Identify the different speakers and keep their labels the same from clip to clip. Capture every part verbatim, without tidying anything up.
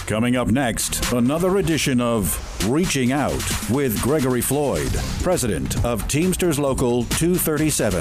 Speaker 1: Coming up next, another edition of Reaching Out with Gregory Floyd, president of Teamsters Local two thirty-seven.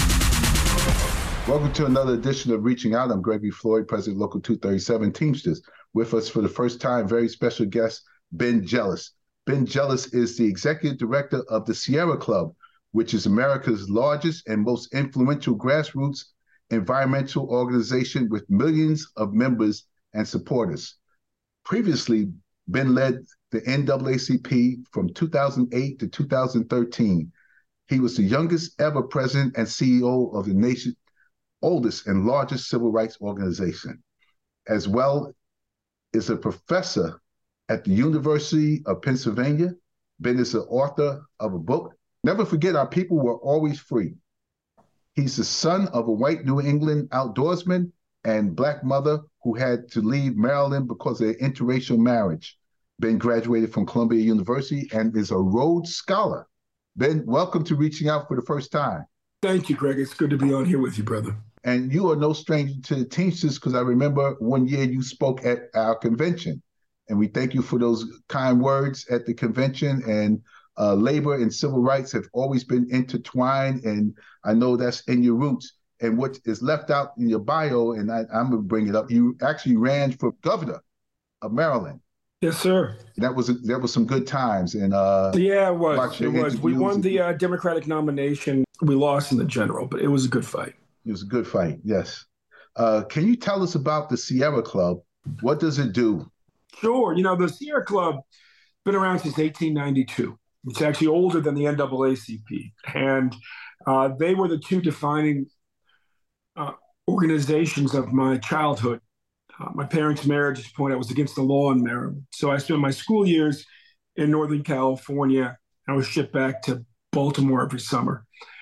Speaker 2: Welcome to another edition of Reaching Out. I'm Gregory Floyd, president of Local two thirty-seven Teamsters. With us for the first time, very special guest, Ben Jealous. Ben Jealous is the executive director of the Sierra Club, which is America's largest and most influential grassroots environmental organization with millions of members and supporters. Previously, Ben led the N double A C P from two thousand eight to two thousand thirteen. He was the youngest ever president and C E O of the nation's oldest and largest civil rights organization. As well as a professor at the University of Pennsylvania, Ben is the author of a book, Never Forget Our People Were Always Free. He's the son of a white New England outdoorsman and Black mother who had to leave Maryland because of their interracial marriage. Ben graduated from Columbia University and is a Rhodes Scholar. Ben, welcome to Reaching Out for the first time.
Speaker 3: Thank you, Greg. It's good to be on here with you, brother.
Speaker 2: And you are no stranger to the Teamsters because I remember one year you spoke at our convention. And we thank you for those kind words at the convention. And uh, labor and civil rights have always been intertwined. And I know that's in your roots. And what is left out in your bio, and I, I'm going to bring it up, you actually ran for governor of Maryland.
Speaker 3: Yes, sir.
Speaker 2: That was that was some good times. And uh,
Speaker 3: yeah, it was. It was. We won the uh, Democratic nomination. We lost in the general, but it was a good fight.
Speaker 2: It was a good fight, yes. Uh, can you tell us about the Sierra Club? What does it do?
Speaker 3: Sure. You know, the Sierra Club been around since eighteen ninety-two. It's actually older than the N double A C P. And uh, they were the two defining uh, organizations of my childhood. Uh, my parents' marriage, at this point, I was against the law in Maryland. So I spent my school years in Northern California. I was shipped back to Baltimore every summer.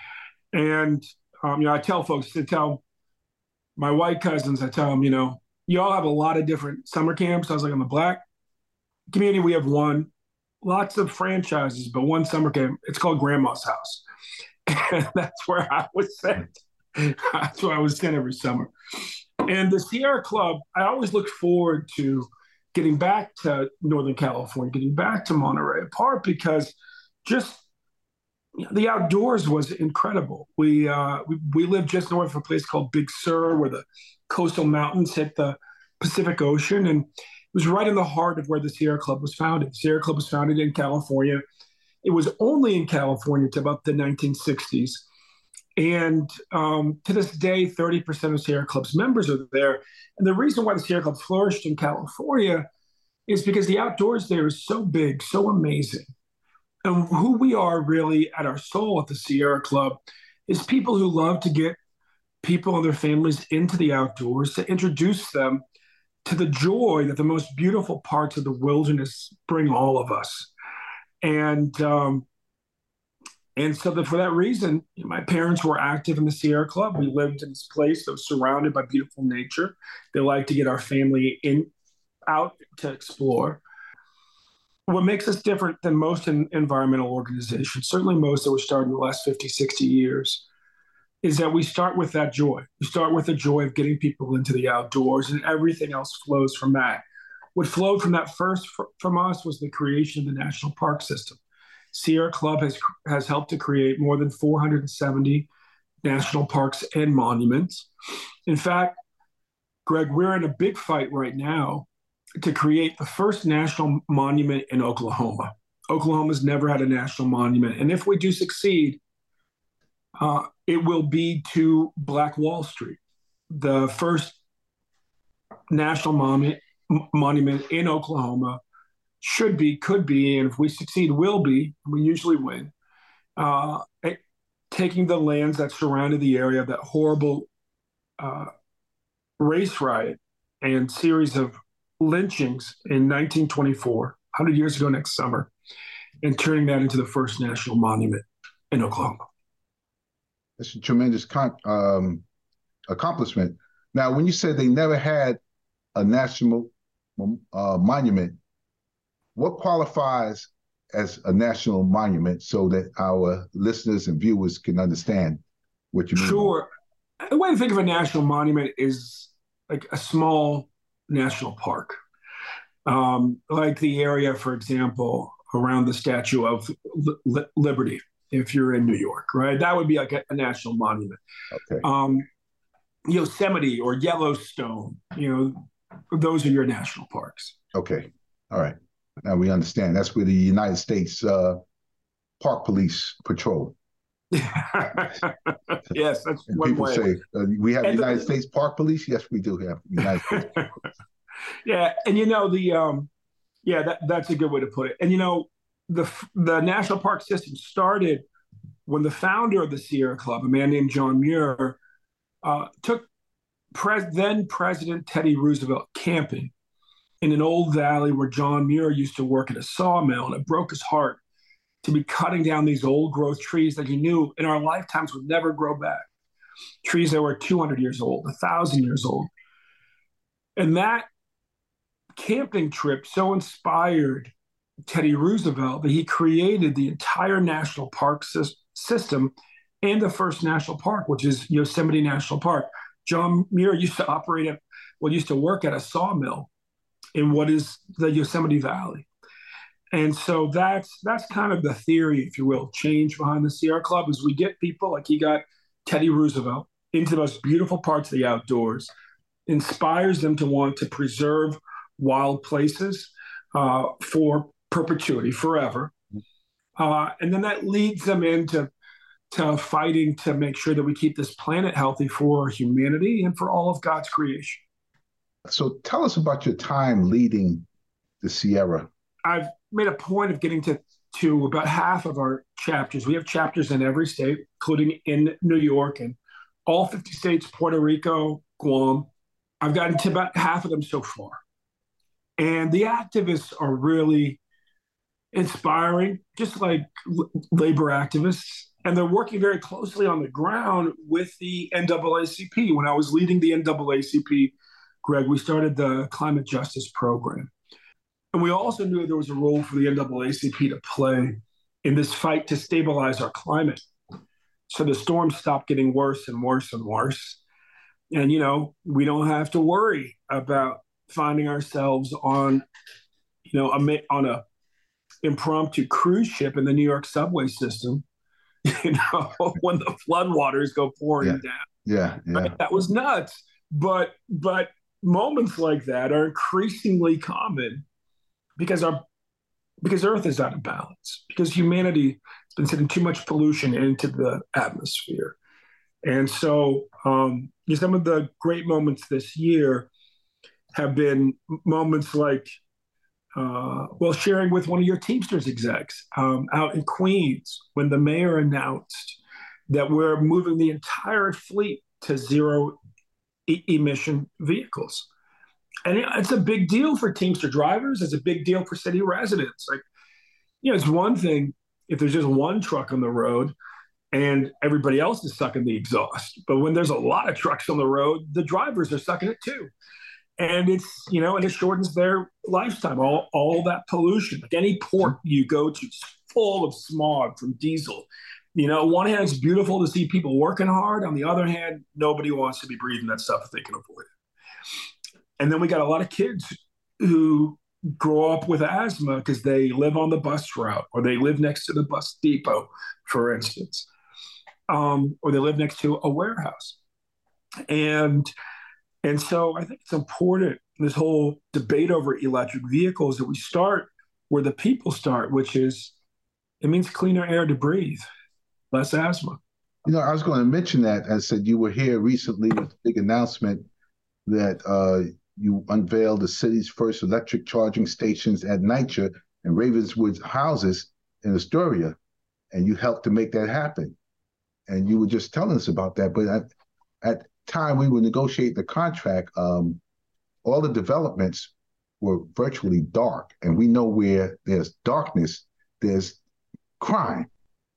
Speaker 3: And, um, you know, I tell folks, to tell my white cousins, I tell them, you know, you all have a lot of different summer camps. I was like, in the Black community, we have one. Lots of franchises, but one summer camp. It's called Grandma's House. And that's where I was sent. That's where I was sent every summer. And the Sierra Club, I always looked forward to getting back to Northern California, getting back to Monterey Park, because just you know, the outdoors was incredible. We, uh, we we lived just north of a place called Big Sur, where the coastal mountains hit the Pacific Ocean, and it was right in the heart of where the Sierra Club was founded. The Sierra Club was founded in California. It was only in California to about the nineteen sixties. And um, to this day, thirty percent of Sierra Club's members are there. And the reason why the Sierra Club flourished in California is because the outdoors there is so big, so amazing. And who we are really at our soul at the Sierra Club is people who love to get people and their families into the outdoors, to introduce them to the joy that the most beautiful parts of the wilderness bring all of us. And um, And so that for that reason, my parents were active in the Sierra Club. We lived in this place that was surrounded by beautiful nature. They liked to get our family in, out to explore. What makes us different than most in, environmental organizations, certainly most that were started in the last fifty, sixty years, is that we start with that joy. We start with the joy of getting people into the outdoors, and everything else flows from that. What flowed from that first fr- from us was the creation of the National Park System. Sierra Club has has helped to create more than four hundred seventy national parks and monuments. In fact, Greg, we're in a big fight right now to create the first national monument in Oklahoma. Oklahoma's never had a national monument. And if we do succeed, uh, it will be to Black Wall Street, the first national monument, monument in Oklahoma. Should be, could be, and if we succeed, will be, we usually win, uh, taking the lands that surrounded the area, that horrible uh, race riot and series of lynchings in nineteen twenty-four, one hundred years ago next summer, and turning that into the first national monument in Oklahoma.
Speaker 2: That's a tremendous con- um, accomplishment. Now, when you said they never had a national uh, monument, what qualifies as a national monument so that our listeners and viewers can understand what you mean?
Speaker 3: Sure. The way to think of a national monument is like a small national park. um, like the area, for example, around the Statue of Li- Liberty, if you're in New York, right? That would be like a, a national monument.
Speaker 2: Okay.
Speaker 3: Um, Yosemite or Yellowstone, you know, those are your national parks.
Speaker 2: Okay. All right. Now we understand. That's where the United States uh, Park Police patrol.
Speaker 3: Yes, that's
Speaker 2: and
Speaker 3: one
Speaker 2: people
Speaker 3: way.
Speaker 2: say uh, we have
Speaker 3: and
Speaker 2: United
Speaker 3: the,
Speaker 2: States Park Police. Yes, we do have United States.
Speaker 3: Yeah, and you know the um, yeah that that's a good way to put it. And you know the the national park system started when the founder of the Sierra Club, a man named John Muir, uh, took pres- then President Teddy Roosevelt camping in an old valley where John Muir used to work at a sawmill, and it broke his heart to be cutting down these old growth trees that he knew in our lifetimes would never grow back. Trees that were two hundred years old, one thousand years old. And that camping trip so inspired Teddy Roosevelt that he created the entire national park system and the first national park, which is Yosemite National Park. John Muir used to operate at, well, used to work at a sawmill in what is the Yosemite Valley. And so that's that's kind of the theory, if you will, change behind the Sierra Club is we get people like he got Teddy Roosevelt into the most beautiful parts of the outdoors, inspires them to want to preserve wild places uh, for perpetuity, forever. Uh, and then that leads them into to fighting to make sure that we keep this planet healthy for humanity and for all of God's creation.
Speaker 2: So tell us about your time leading the Sierra.
Speaker 3: I've made a point of getting to, to about half of our chapters. We have chapters in every state, including in New York and all fifty states, Puerto Rico, Guam. I've gotten to about half of them so far. And the activists are really inspiring, just like l- labor activists. And they're working very closely on the ground with the N double A C P. When I was leading the N double A C P, Greg, we started the Climate Justice Program. And we also knew there was a role for the N double A C P to play in this fight to stabilize our climate. So the storms stopped getting worse and worse and worse. And, you know, we don't have to worry about finding ourselves on, you know, a, on a impromptu cruise ship in the New York subway system, you know, when the floodwaters go pouring
Speaker 2: yeah.
Speaker 3: down.
Speaker 2: Yeah, yeah.
Speaker 3: Right? That was nuts. But, but moments like that are increasingly common because our because Earth is out of balance, because humanity has been sending too much pollution into the atmosphere. And so um, some of the great moments this year have been moments like, uh, well, sharing with one of your Teamsters execs um, out in Queens when the mayor announced that we're moving the entire fleet to zero e- emission vehicles. And it's a big deal for Teamster drivers. It's a big deal for city residents. Like, you know, it's one thing if there's just one truck on the road and everybody else is sucking the exhaust. But when there's a lot of trucks on the road, the drivers are sucking it too. And it's, you know, and it shortens their lifetime, all, all that pollution. Like any port you go to is full of smog from diesel. You know, on one hand, it's beautiful to see people working hard. On the other hand, nobody wants to be breathing that stuff if they can avoid it. And then we got a lot of kids who grow up with asthma because they live on the bus route or they live next to the bus depot, for instance, um, or they live next to a warehouse. And and so I think it's important, this whole debate over electric vehicles, that we start where the people start, which is it means cleaner air to breathe, less asthma.
Speaker 2: You know, I was going to mention that. I said you were here recently with a big announcement that uh, you unveiled the city's first electric charging stations at NYCHA and Ravenswood houses in Astoria, and you helped to make that happen. And you were just telling us about that. But at, at time we were negotiating the contract, um, all the developments were virtually dark. And we know where there's darkness, there's crime.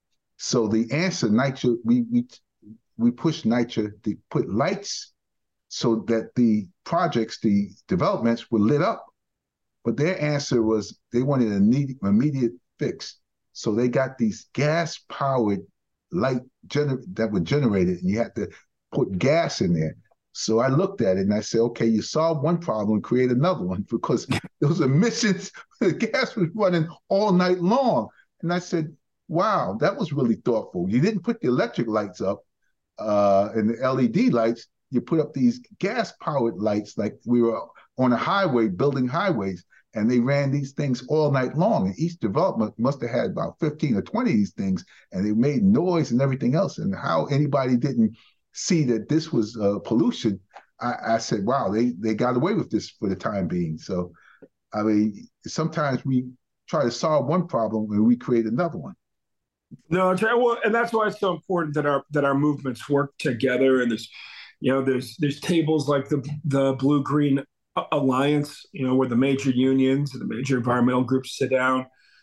Speaker 2: So the answer, NYCHA, we we we pushed NYCHA to put lights so that the projects, the developments were lit up. But their answer was they wanted an immediate, immediate fix. So they got these gas-powered light gener- that were generated, and you had to put gas in there. So I looked at it and I said, okay, you solve one problem, create another one, because those emissions, the gas was running all night long. And I said, wow, that was really thoughtful. You didn't put the electric lights up uh, and the L E D lights. You put up these gas-powered lights like we were on a highway, building highways, and they ran these things all night long. And each development must have had about fifteen or twenty of these things, and they made noise and everything else. And how anybody didn't see that this was uh, pollution, I, I said, wow, they, they got away with this for the time being. So, I mean, sometimes we try to solve one problem and we create another one.
Speaker 3: No, well, and that's why it's so important that our that our movements work together. And there's, you know, there's there's tables like the the Blue Green Alliance, you know, where the major unions and the major environmental groups sit down.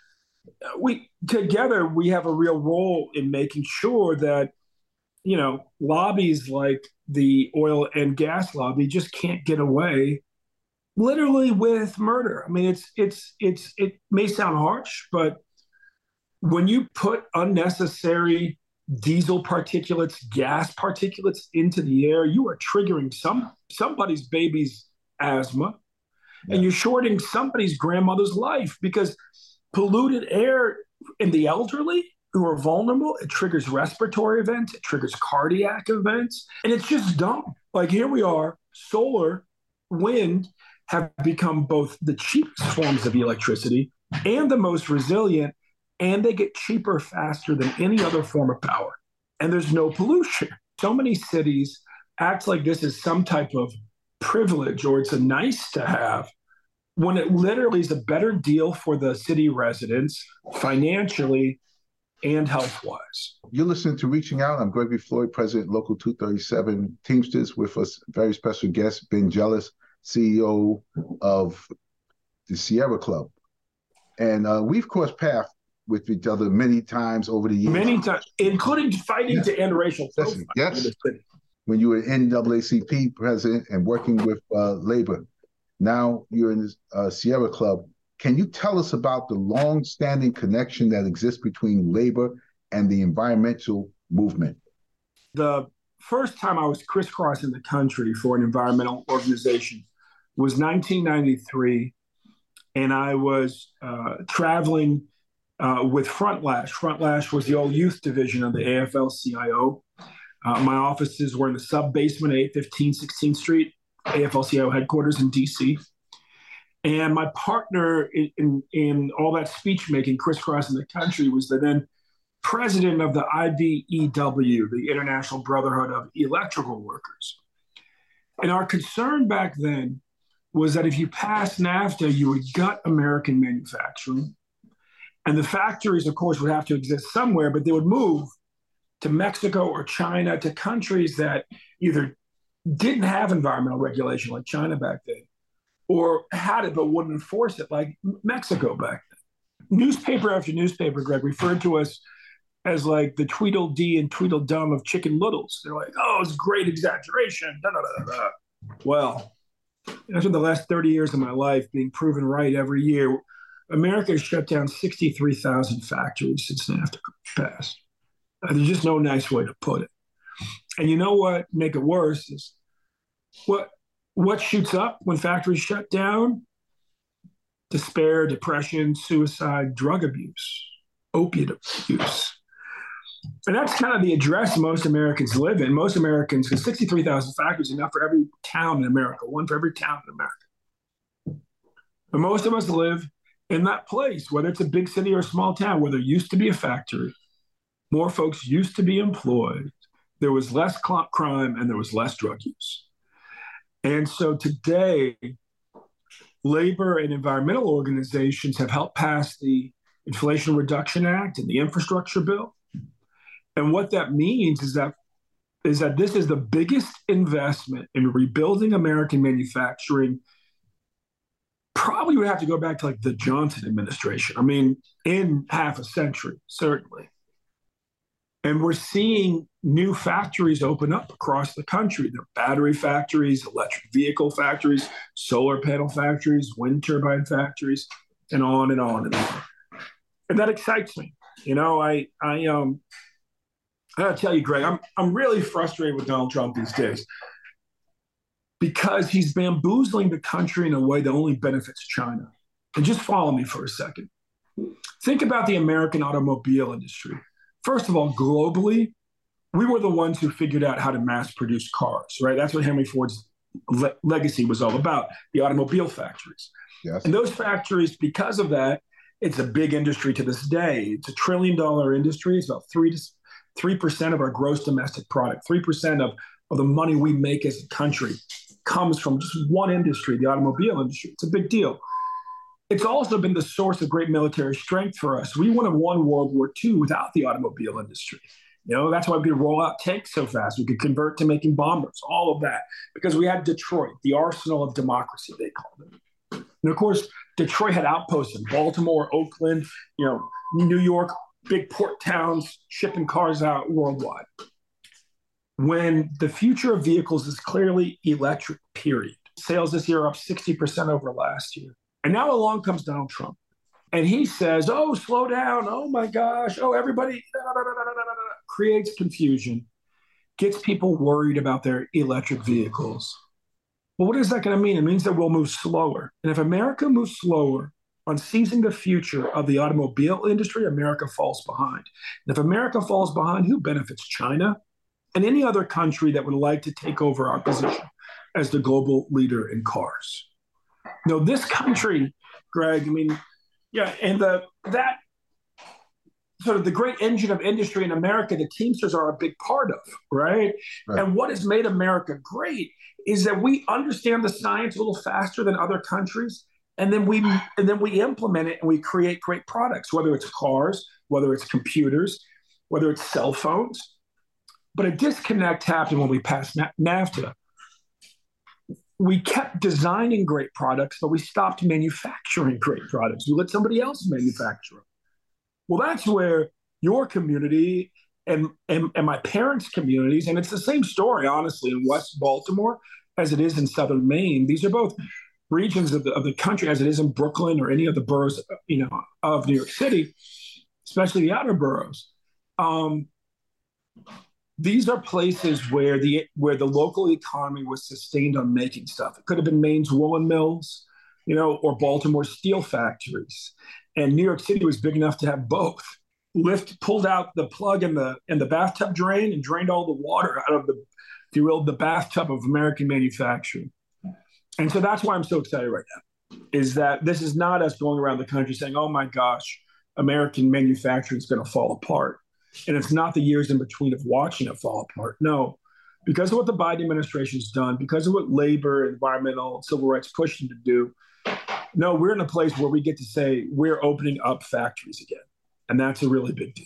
Speaker 3: We together we have a real role in making sure that, you know, lobbies like the oil and gas lobby just can't get away literally with murder. I mean, it's it's it's it may sound harsh, but when you put unnecessary diesel particulates, gas particulates into the air, you are triggering some somebody's baby's asthma, yeah. and you're shorting somebody's grandmother's life, because polluted air in the elderly who are vulnerable, it triggers respiratory events, it triggers cardiac events, and it's just dumb. Like, here we are, solar, wind have become both the cheapest forms of electricity and the most resilient, and they get cheaper faster than any other form of power. And there's no pollution. So many cities act like this is some type of privilege or it's a nice to have, when it literally is a better deal for the city residents financially and health-wise.
Speaker 2: You're listening to Reaching Out. I'm Gregory Floyd, President, Local two thirty-seven Teamsters. With us, very special guest, Ben Jealous, C E O of the Sierra Club. And uh, we've crossed paths with each other many times over the years.
Speaker 3: Many times, including fighting yes. to end racial profiling.
Speaker 2: Yes. yes. When you were N double A C P president and working with uh, labor. Now you're in the uh, Sierra Club. Can you tell us about the long-standing connection that exists between labor and the environmental movement?
Speaker 3: The first time I was crisscrossing the country for an environmental organization was nineteen ninety-three, and I was uh, traveling uh, with Frontlash. Frontlash was the old youth division of the A F L C I O. Uh, my offices were in the sub-basement at eight fifteen sixteenth Street, A F L C I O headquarters in D C. And my partner in, in, in all that speech making, crisscrossing the country, was the then president of the I B E W, the International Brotherhood of Electrical Workers. And our concern back then was that if you passed NAFTA, you would gut American manufacturing. And the factories, of course, would have to exist somewhere, but they would move to Mexico or China, to countries that either didn't have environmental regulation like China back then, or had it but wouldn't enforce it like Mexico back then. Newspaper after newspaper, Greg, referred to us as like the Tweedledee and Tweedledum of Chicken Littles. They're like, oh, it's great exaggeration. Da, da, da, da. Well, after the last thirty years of my life being proven right every year, America has shut down sixty-three thousand factories since NAFTA passed. There's just no nice way to put it. And you know what make it worse is what what shoots up when factories shut down? Despair, depression, suicide, drug abuse, opiate abuse. And that's kind of the address most Americans live in. Most Americans, because sixty-three thousand factories enough for every town in America, one for every town in America. But most of us live in that place, whether it's a big city or a small town, where there used to be a factory, more folks used to be employed, there was less crime, and there was less drug use. And so today, labor and environmental organizations have helped pass the Inflation Reduction Act and the infrastructure bill. And what that means is that is that this is the biggest investment in rebuilding American manufacturing. Probably would have to go back to like the Johnson administration. I mean, in half a century, certainly. And we're seeing new factories open up across the country. They're battery factories, electric vehicle factories, solar panel factories, wind turbine factories, and on and on and on. And that excites me. You know, I I um I gotta tell you, Greg, I'm I'm really frustrated with Donald Trump these days. because he's bamboozling the country in a way that only benefits China. And just follow me for a second. Think about the American automobile industry. First of all, globally, we were the ones who figured out how to mass produce cars, right? That's what Henry Ford's le- legacy was all about, the automobile factories.
Speaker 2: Yes.
Speaker 3: And those factories, because of that, it's a big industry to this day. It's a trillion dollar industry. It's about three to three percent of our gross domestic product. Three percent of, of the money we make as a country comes from just one industry, the automobile industry. It's a big deal. It's also been the source of great military strength for us. We wouldn't have won World War Two without the automobile industry. You know, that's why we could roll out tanks so fast. We could convert to making bombers, all of that, because we had Detroit, the arsenal of democracy, they called it. And of course, Detroit had outposts in Baltimore, Oakland, you know, New York, big port towns, shipping cars out worldwide. When the future of vehicles is clearly electric, period. Sales this year are up sixty percent over last year. And now along comes Donald Trump. And he says, oh, slow down. Oh, my gosh. Oh, everybody da, da, da, da, da, da, da, creates confusion, gets people worried about their electric vehicles. Well, what is that going to mean? It means that we'll move slower. And if America moves slower on seizing the future of the automobile industry, America falls behind. And if America falls behind, who benefits? China and any other country that would like to take over our position as the global leader in cars. No, this country, Greg, I mean, yeah, and the that sort of the great engine of industry in America, the Teamsters are a big part of, right? Right. And what has made America great is that we understand the science a little faster than other countries, and then we and then we implement it and we create great products, whether it's cars, whether it's computers, whether it's cell phones. But a disconnect happened when we passed NAFTA. We kept designing great products, but we stopped manufacturing great products. We let somebody else manufacture them. Well, that's where your community and, and, and my parents' communities, and it's the same story, honestly, in West Baltimore as it is in Southern Maine. These are both regions of the, of the country, as it is in Brooklyn or any of the boroughs, you know, of New York City, especially the outer boroughs. Um, These are places where the where the local economy was sustained on making stuff. It could have been Maine's woolen mills, you know, or Baltimore's steel factories. And New York City was big enough to have both. Lift pulled out the plug in the in the bathtub drain and drained all the water out of the, if you will, the bathtub of American manufacturing. And so that's why I'm so excited right now, is that this is not us going around the country saying, oh my gosh, American manufacturing is going to fall apart. And it's not the years in between of watching it fall apart. No, because of what the Biden administration has done, because of what labor, environmental, civil rights pushed them to do, no, we're in a place where we get to say we're opening up factories again. And that's a really big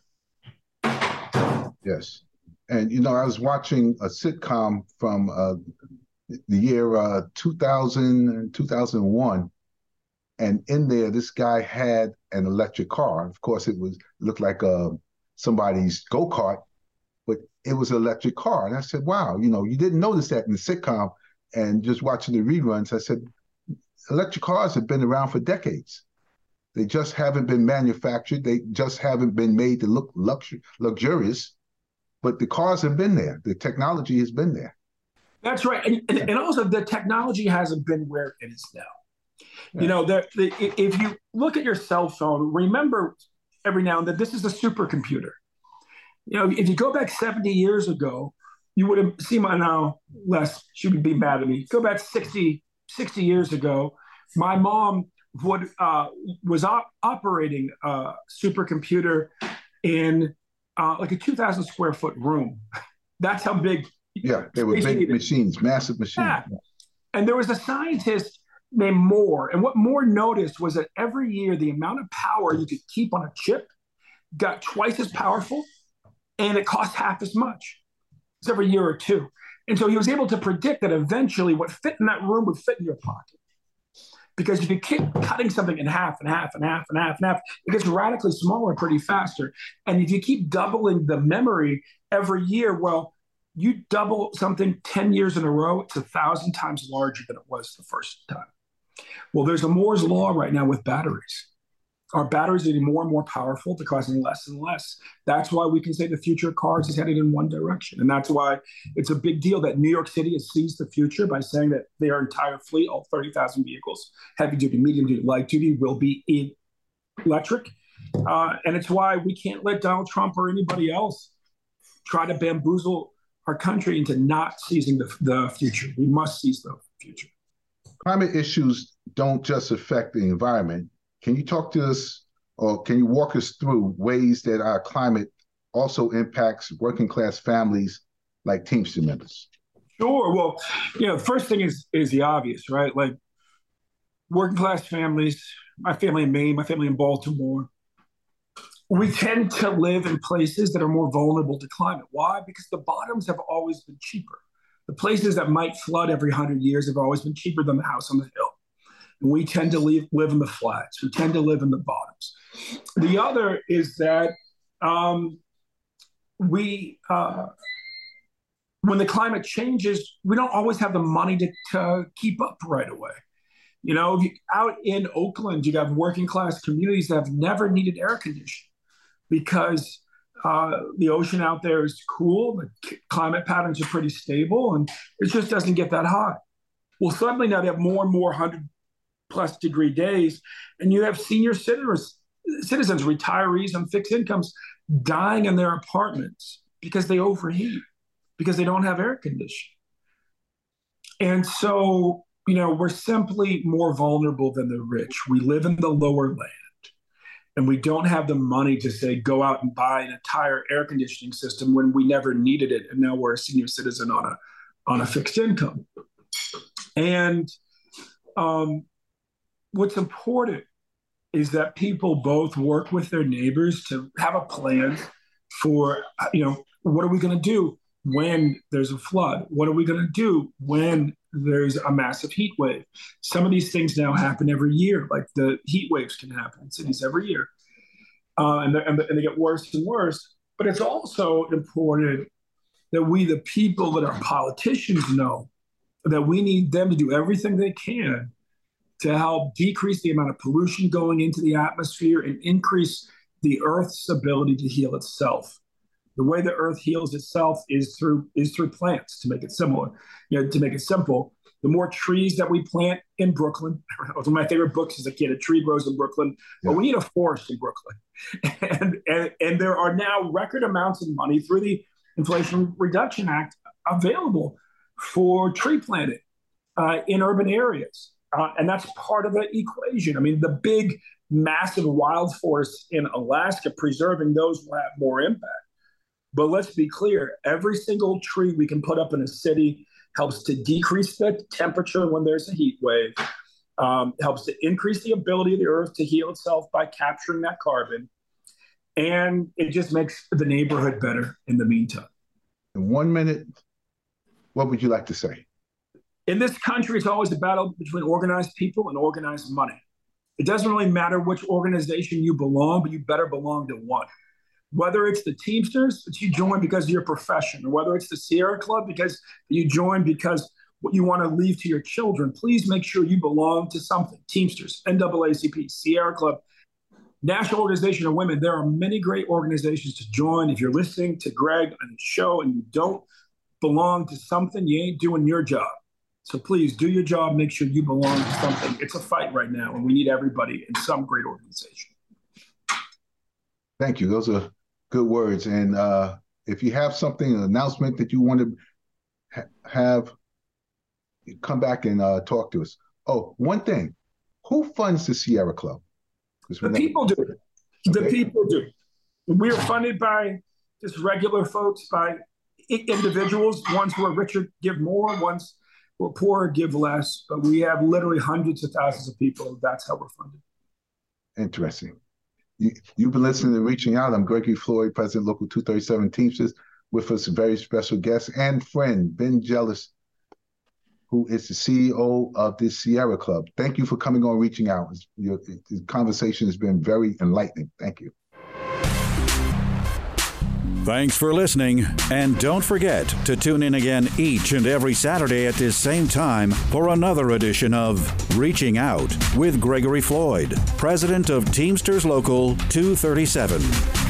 Speaker 3: deal.
Speaker 2: Yes. And, you know, I was watching a sitcom from uh, the year uh, two thousand, two thousand one. And in there, this guy had an electric car. Of course, it was it looked like a somebody's go-kart, but it was an electric car. And I said, wow, you know, you didn't notice that in the sitcom. And just watching the reruns, I said, electric cars have been around for decades. They just haven't been manufactured. They just haven't been made to look luxury, luxurious, but the cars have been there. The technology has been there.
Speaker 3: That's right. And, and, and also the technology hasn't been where it is now. Yeah. You know, the, the, if you look at your cell phone, remember every now and then, this is a supercomputer. You know, if you go back seventy years ago, you would have seen my now, Les, she would be mad at me. Go back sixty, sixty years ago, my mom would uh, was op- operating a supercomputer in uh, like a two thousand square foot room. That's how big.
Speaker 2: Yeah, they were big machines, massive machines.
Speaker 3: Yeah. And there was a scientist named Moore. And what Moore noticed was that every year, the amount of power you could keep on a chip got twice as powerful, and it cost half as much. It's every year or two. And so he was able to predict that eventually what fit in that room would fit in your pocket. Because if you keep cutting something in half and half and half and half and half, it gets radically smaller pretty faster. And if you keep doubling the memory every year, well, you double something ten years in a row, it's a thousand times larger than it was the first time. Well, there's a Moore's law right now with batteries. Our batteries are getting more and more powerful. They're causing less and less. That's why we can say the future of cars is headed in one direction. And that's why it's a big deal that New York City has seized the future by saying that their entire fleet, all thirty thousand vehicles, heavy duty, medium duty, light duty, will be electric. Uh, and it's why we can't let Donald Trump or anybody else try to bamboozle our country into not seizing the, the future. We must seize the future.
Speaker 2: Climate issues don't just affect the environment. Can you talk to us, or can you walk us through ways that our climate also impacts working class families like Teamster members?
Speaker 3: Sure. Well, you know, the first thing is is the obvious, right? Like working class families, my family in Maine, my family in Baltimore, we tend to live in places that are more vulnerable to climate. Why? Because the bottoms have always been cheaper. The places that might flood every hundred years have always been cheaper than the house on the hill. And we tend to live, live in the flats. We tend to live in the bottoms. The other is that um, we, uh, when the climate changes, we don't always have the money to, to keep up right away. You know, you, out in Oakland, you have working class communities that have never needed air conditioning because uh, the ocean out there is cool, the climate patterns are pretty stable, and it just doesn't get that hot. Well, suddenly now they have more and more hundred plus degree days, and you have senior citizens, citizens, retirees on fixed incomes dying in their apartments because they overheat, because they don't have air conditioning. And so, you know, we're simply more vulnerable than the rich. We live in the lower land, and we don't have the money to say, go out and buy an entire air conditioning system when we never needed it. And now we're a senior citizen on a, on a fixed income. And, um, what's important is that people both work with their neighbors to have a plan for, you know, what are we going to do when there's a flood? What are we going to do when there's a massive heat wave? Some of these things now happen every year, like the heat waves can happen in cities every year. Uh, and, and, and they get worse and worse. But it's also important that we, the people that are politicians, know that we need them to do everything they can to help decrease the amount of pollution going into the atmosphere and increase the Earth's ability to heal itself. The way the Earth heals itself is through is through plants, to make it similar. You know, to make it simple, the more trees that we plant in Brooklyn, one of my favorite books as a kid, A Tree Grows in Brooklyn, yeah. But we need a forest in Brooklyn. And, and, and there are now record amounts of money through the Inflation Reduction Act available for tree planting uh, in urban areas. Uh, and that's part of the equation. I mean, the big, massive wild forests in Alaska, preserving those will have more impact. But let's be clear, every single tree we can put up in a city helps to decrease the temperature when there's a heat wave, um, helps to increase the ability of the Earth to heal itself by capturing that carbon. And it just makes the neighborhood better in the meantime.
Speaker 2: In one minute, what would you like to say?
Speaker 3: In this country, it's always a battle between organized people and organized money. It doesn't really matter which organization you belong, but you better belong to one. Whether it's the Teamsters that you join because of your profession, or whether it's the Sierra Club because you join because what you want to leave to your children, please make sure you belong to something. Teamsters, N double A C P, Sierra Club, National Organization of Women. There are many great organizations to join. If you're listening to Greg on the show and you don't belong to something, you ain't doing your job. So please do your job. Make sure you belong to something. It's a fight right now, and we need everybody in some great organization.
Speaker 2: Thank you. Those are good words. And uh, if you have something, an announcement that you want to ha- have, come back and uh, talk to us. Oh, one thing. Who funds the Sierra Club?
Speaker 3: The never... people do. The okay. people do. We are funded by just regular folks, by individuals. Ones who are richer give more, ones who are poorer give less. But we have literally hundreds of thousands of people. That's how we're funded.
Speaker 2: Interesting. You, you've been listening to Reaching Out. I'm Gregory Floyd, President, Local two thirty-seven Teamsters. With us, a very special guest and friend, Ben Jealous, who is the C E O of the Sierra Club. Thank you for coming on Reaching Out. Your, your conversation has been very enlightening. Thank you.
Speaker 1: Thanks for listening, and don't forget to tune in again each and every Saturday at this same time for another edition of Reaching Out with Gregory Floyd, president of Teamsters Local two thirty-seven.